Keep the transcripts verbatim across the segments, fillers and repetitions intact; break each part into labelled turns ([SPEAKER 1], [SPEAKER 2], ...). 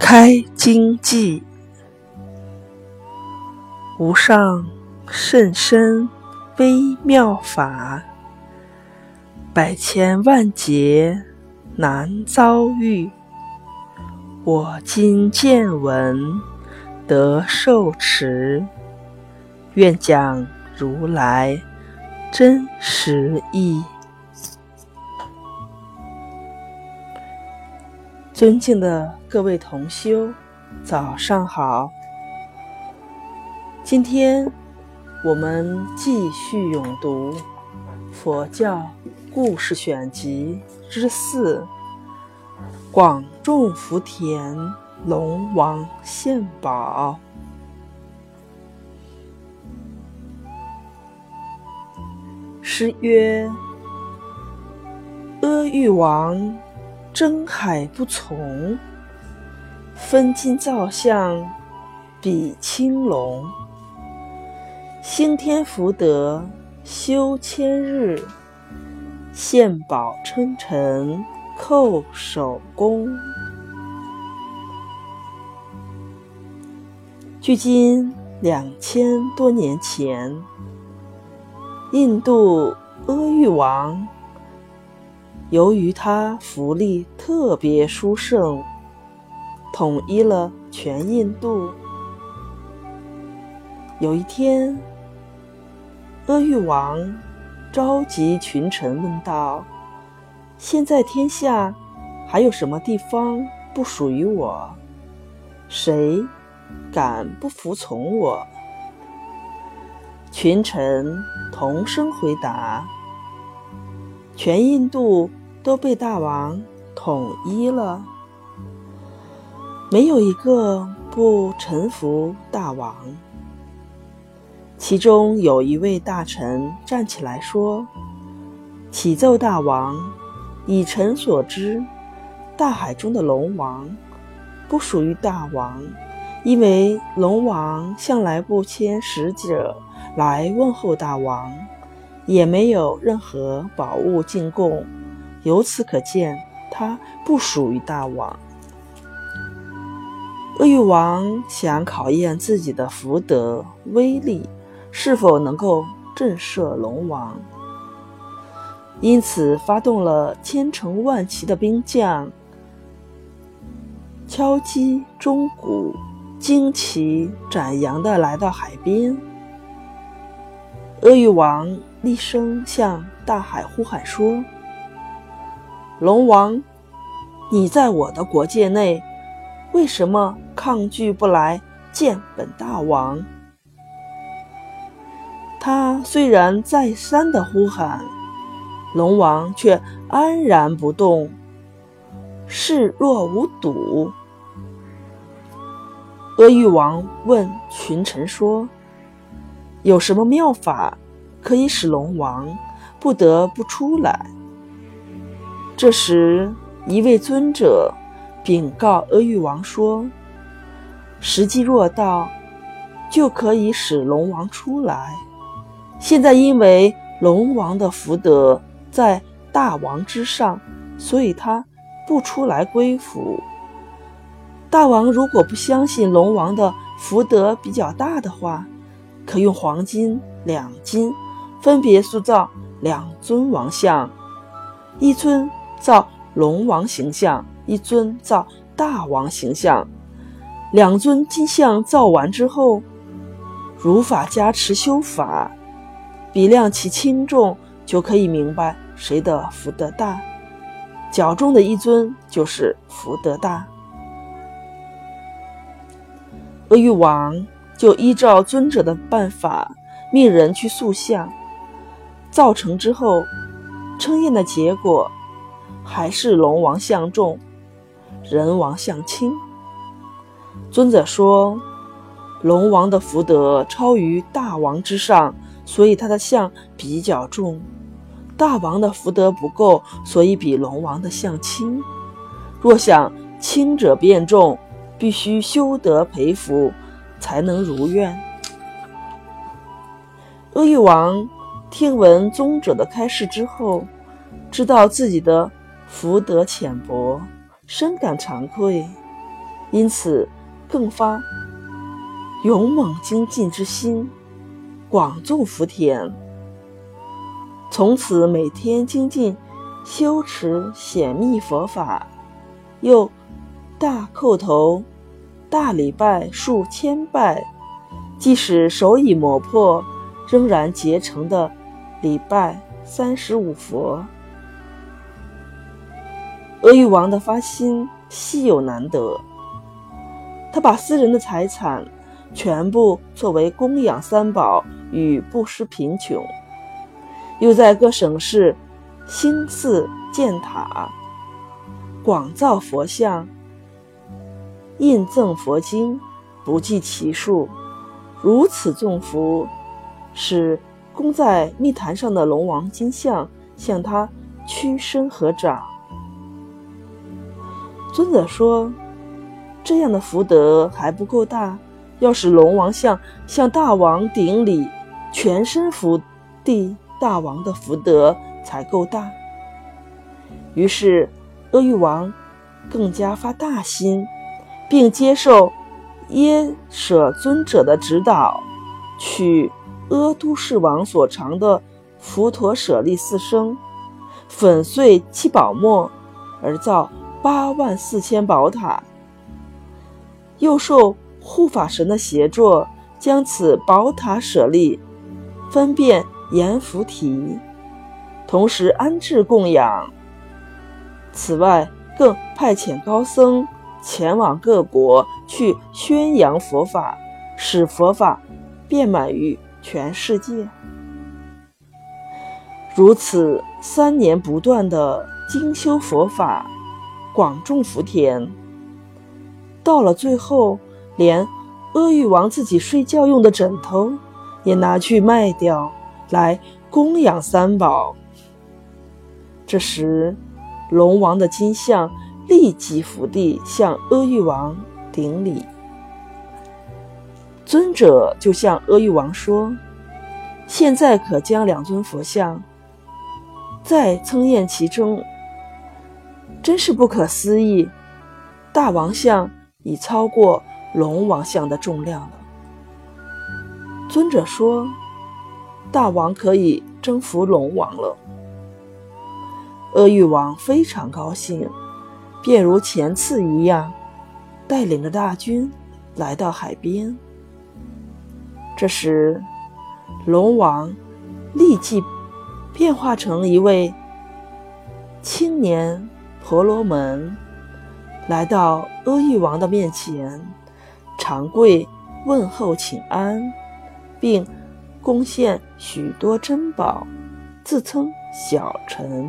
[SPEAKER 1] 开经记，无上甚深微妙法，百千万劫难遭遇。我今见闻得受持，愿讲如来真实义。尊敬的各位同修，早上好。今天我们继续咏读佛教故事选集之四，广种福田龙王献宝。诗曰：阿育王争海不从，分金造像比青龙。兴天福德修千日，献宝称臣叩首功。距今两千多年前，印度阿育王由于他福利特别殊胜，统一了全印度。有一天，阿育王召集群臣问道：现在天下还有什么地方不属于我？谁敢不服从我？群臣同声回答：全印度都被大王统一了，没有一个不臣服大王。其中有一位大臣站起来说：启奏大王，以臣所知，大海中的龙王不属于大王，因为龙王向来不牵使者来问候大王，也没有任何宝物进贡，由此可见他不属于大王。阿育王想考验自己的福德威力是否能够震慑龙王，因此发动了千乘万骑的兵将，敲击钟鼓，旌旗展扬地来到海边。阿育王厉声向大海呼喊说：龙王，你在我的国界内，为什么抗拒不来见本大王？他虽然再三的呼喊，龙王却安然不动，视若无睹。阿育王问群臣说：有什么妙法可以使龙王不得不出来？这时一位尊者禀告阿育王说：时机若到，就可以使龙王出来。现在因为龙王的福德在大王之上，所以他不出来归服。大王如果不相信龙王的福德比较大的话，可用黄金两金分别塑造两尊王像，一尊造龙王形象，一尊造大王形象。两尊金像造完之后，如法加持修法，比量其轻重，就可以明白谁的福德大。较重的一尊就是福德大。阿育王就依照尊者的办法，命人去塑像。造成之后，称验的结果还是龙王像重，人王像轻。尊者说，龙王的福德超于大王之上，所以他的像比较重。大王的福德不够，所以比龙王的像轻。若想轻者变重，必须修德培福，才能如愿。阿育王听闻宗者的开示之后，知道自己的福德浅薄，深感惭愧， 因此更发勇猛精进之心，广种福田。从此每天精进修持显密佛法，又大叩头大礼拜数千拜，即使手已磨破，仍然结成的礼拜三十五佛。阿育王的发心稀有难得，他把私人的财产全部作为供养三宝与布施贫穷，又在各省市兴寺建塔，广造佛像，印赠佛经，不计其数。如此众福，使供在密坛上的龙王金像向他屈身合掌。尊者说，这样的福德还不够大，要使龙王像向大王顶礼，全身伏地大王的福德才够大。于是阿育王更加发大心，并接受耶舍尊者的指导，取阿都氏王所藏的浮陀舍利四生，粉碎七宝末，而造八万四千宝塔，又受护法神的协助，将此宝塔舍利分辨阎浮提，同时安置供养。此外，更派遣高僧前往各国去宣扬佛法，使佛法遍满于全世界。如此三年不断的精修佛法，广种福田，到了最后，连阿育王自己睡觉用的枕头也拿去卖掉，来供养三宝。这时龙王的金像立即伏地向阿育王顶礼。尊者就向阿育王说，现在可将两尊佛像再称验其中。真是不可思议，大王像已超过龙王像的重量了。尊者说，大王可以征服龙王了。阿育王非常高兴，便如前次一样，带领着大军来到海边。这时龙王立即变化成一位青年婆罗门，来到阿育王的面前，长跪问候请安，并贡献许多珍宝，自称小臣。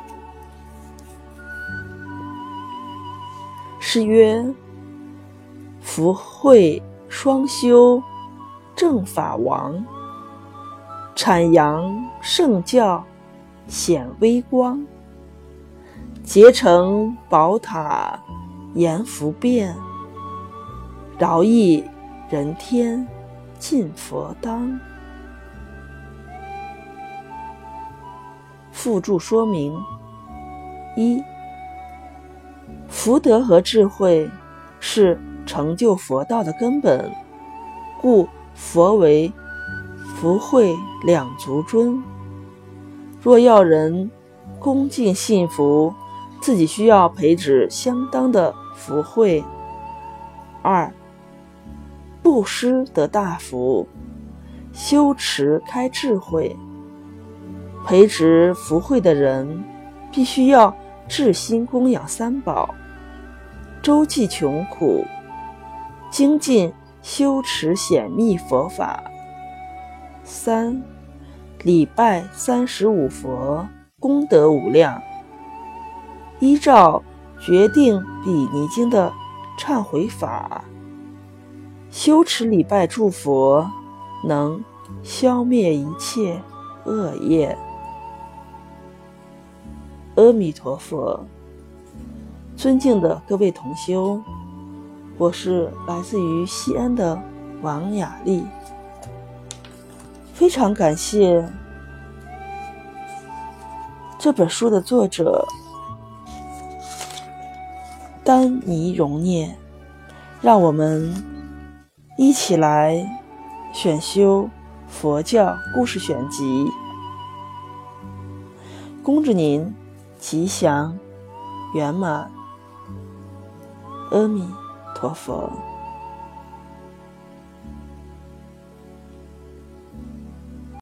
[SPEAKER 1] 是曰，福慧双修正法王，阐扬圣教显微光，结成宝塔阎浮变，饶益人天尽佛当。附注说明：一、福德和智慧是成就佛道的根本，故佛为福慧两足尊。若要人恭敬信福，自己需要培植相当的福慧。二、布施得大福，修持开智慧。培植福慧的人必须要至心供养三宝，周济穷苦，精进修持显密佛法。三、礼拜三十五佛，功德无量。依照决定比尼经的忏悔法，修持礼拜诸佛，能消灭一切恶业。阿弥陀佛。尊敬的各位同修，我是来自于西安的王雅丽，非常感谢这本书的作者丹尼荣念。 让我们一起来选修佛教故事选集，恭祝您吉祥圆满，阿弥陀佛。